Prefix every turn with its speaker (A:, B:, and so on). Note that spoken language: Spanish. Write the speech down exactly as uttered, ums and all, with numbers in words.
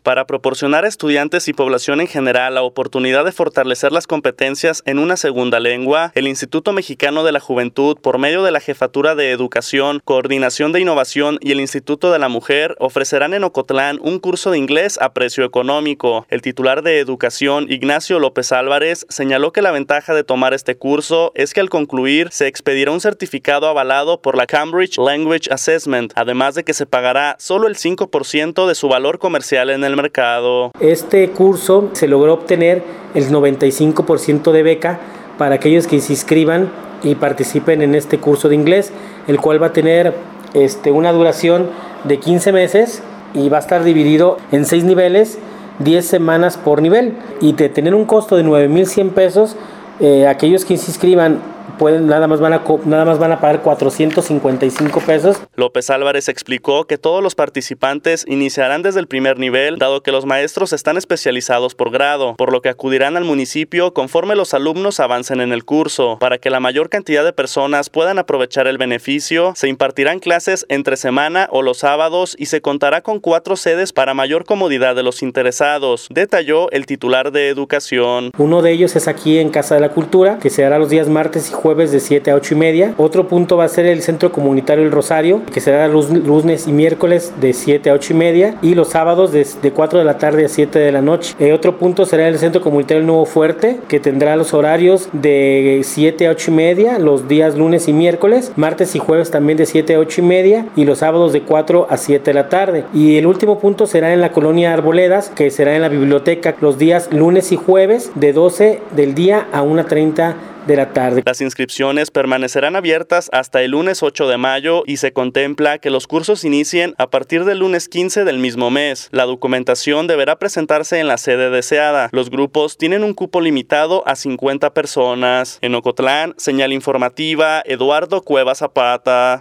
A: Para proporcionar a estudiantes y población en general la oportunidad de fortalecer las competencias en una segunda lengua, el Instituto Mexicano de la Juventud, por medio de la Jefatura de Educación, Coordinación de Innovación y el Instituto de la Mujer, ofrecerán en Ocotlán un curso de inglés a precio económico. El titular de Educación, Ignacio López Álvarez, señaló que la ventaja de tomar este curso es que al concluir se expedirá un certificado avalado por la Cambridge Language Assessment, además de que se pagará solo el cinco por ciento de su valor comercial en el mercado.
B: Este curso se logró obtener el noventa y cinco por ciento de beca para aquellos que se inscriban y participen en este curso de inglés, el cual va a tener este, una duración de quince meses y va a estar dividido en seis niveles, diez semanas por nivel, y de tener un costo de nueve mil cien pesos, eh, aquellos que se inscriban pueden nada más van a nada más van a pagar cuatrocientos cincuenta y cinco pesos.
A: López Álvarez explicó que todos los participantes iniciarán desde el primer nivel, dado que los maestros están especializados por grado, por lo que acudirán al municipio conforme los alumnos avancen en el curso. Para que la mayor cantidad de personas puedan aprovechar el beneficio, se impartirán clases entre semana o los sábados y se contará con cuatro sedes para mayor comodidad de los interesados, detalló el titular de Educación.
B: Uno de ellos es aquí en Casa de la Cultura, que se hará los días martes y jueves de siete a ocho y media. Otro punto va a ser el Centro Comunitario El Rosario, que será los lunes y miércoles de siete a ocho y media, y los sábados de, de cuatro de la tarde a siete de la noche. Eh, otro punto será el Centro Comunitario El Nuevo Fuerte, que tendrá los horarios de siete a ocho y media, los días lunes y miércoles, martes y jueves también de siete a ocho y media, y los sábados de cuatro a siete de la tarde. Y el último punto será en la colonia Arboledas, que será en la biblioteca los días lunes y jueves de doce del día a una treinta de la tarde.
A: Las inscripciones permanecerán abiertas hasta el lunes ocho de mayo y se contempla que los cursos inicien a partir del lunes quince del mismo mes. La documentación deberá presentarse en la sede deseada. Los grupos tienen un cupo limitado a cincuenta personas. En Ocotlán, señal informativa, Eduardo Cueva Zapata.